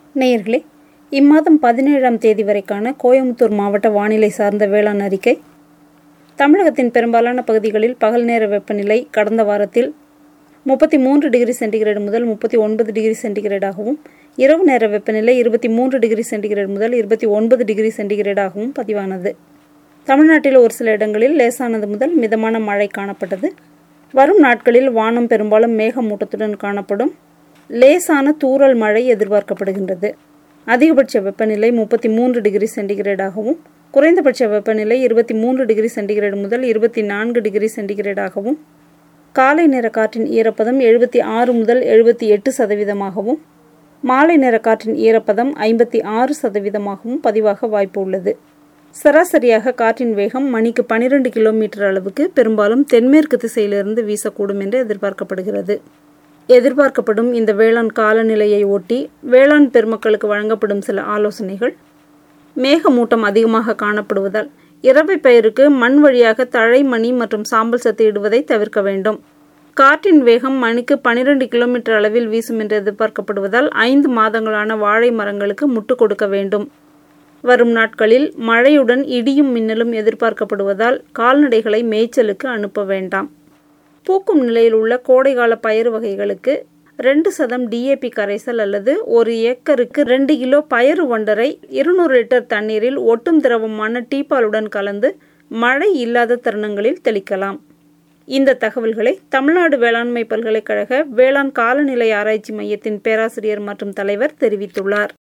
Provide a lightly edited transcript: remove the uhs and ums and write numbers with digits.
நேயர்களே, இம்மாதம் 17ஆம் தேதி வரைக்கான கோயம்புத்தூர் மாவட்ட வானிலை சார்ந்த வேளாண் அறிக்கை. தமிழகத்தின் பெரும்பாலான பகுதிகளில் பகல் நேர வெப்பநிலை கடந்த வாரத்தில் 33 டிகிரி சென்டிகிரேடு முதல் 39 டிகிரி சென்டிகிரேடாகவும், இரவு நேர வெப்பநிலை 23 டிகிரி சென்டிகிரேடு முதல் 29 டிகிரி சென்டிகிரேடாகவும் பதிவானது. தமிழ்நாட்டில் ஒரு சில இடங்களில் லேசானது முதல் மிதமான மழை காணப்பட்டது. வரும் நாட்களில் வானம் பெரும்பாலும் மேகமூட்டத்துடன் காணப்படும். லேசான தூறல் மழை எதிர்பார்க்கப்படுகின்றது. அதிகபட்ச வெப்பநிலை 33 டிகிரி சென்டிகிரேடாகவும், குறைந்தபட்ச வெப்பநிலை 23 டிகிரி சென்டிகிரேடு முதல் 24 டிகிரி சென்டிகிரேடாகவும், காலை நேர காற்றின் ஈரப்பதம் 76 முதல் 78%, மாலை நேர காற்றின் ஈரப்பதம் 56%ஆகவும் பதிவாக வாய்ப்பு உள்ளது. சராசரியாக காற்றின் வேகம் மணிக்கு 12 கிலோமீட்டர் அளவுக்கு பெரும்பாலும் தென்மேற்கு திசையிலிருந்து வீசக்கூடும் என்று எதிர்பார்க்கப்படுகிறது. எதிர்பார்க்கப்படும் இந்த வேளாண் காலநிலையை ஒட்டி வேளாண் பெருமக்களுக்கு வழங்கப்படும் சில ஆலோசனைகள். மேகமூட்டம் அதிகமாக காணப்படுவதால் இரவை பயிருக்கு மண் வழியாக தழை, மணி மற்றும் சாம்பல் சத்து இடுவதை தவிர்க்க வேண்டும். காற்றின் வேகம் மணிக்கு 12 கிலோமீட்டர் அளவில் வீசும் என்று எதிர்பார்க்கப்படுவதால் 5 மாதங்களான வாழை மரங்களுக்கு முட்டு கொடுக்க வேண்டும். வரும் நாட்களில் மழையுடன் இடியும் மின்னலும் எதிர்பார்க்கப்படுவதால் கால்நடைகளை மேய்ச்சலுக்கு அனுப்ப வேண்டாம். பூக்கும் நிலையில் உள்ள கோடைகால பயிர் வகைகளுக்கு 2% DAP கரைசல் அல்லது 1 ஏக்கருக்கு 2 கிலோ பயறு வண்டரை 200 லிட்டர் தண்ணீரில் ஒட்டும் திரவமான டீப்பாலுடன் கலந்து மழை இல்லாத தருணங்களில் தெளிக்கலாம். இந்த தகவல்களை தமிழ்நாடு வேளாண்மை பல்கலைக்கழக வேளாண் காலநிலை ஆராய்ச்சி மையத்தின் பேராசிரியர் மற்றும் தலைவர் தெரிவித்துள்ளார்.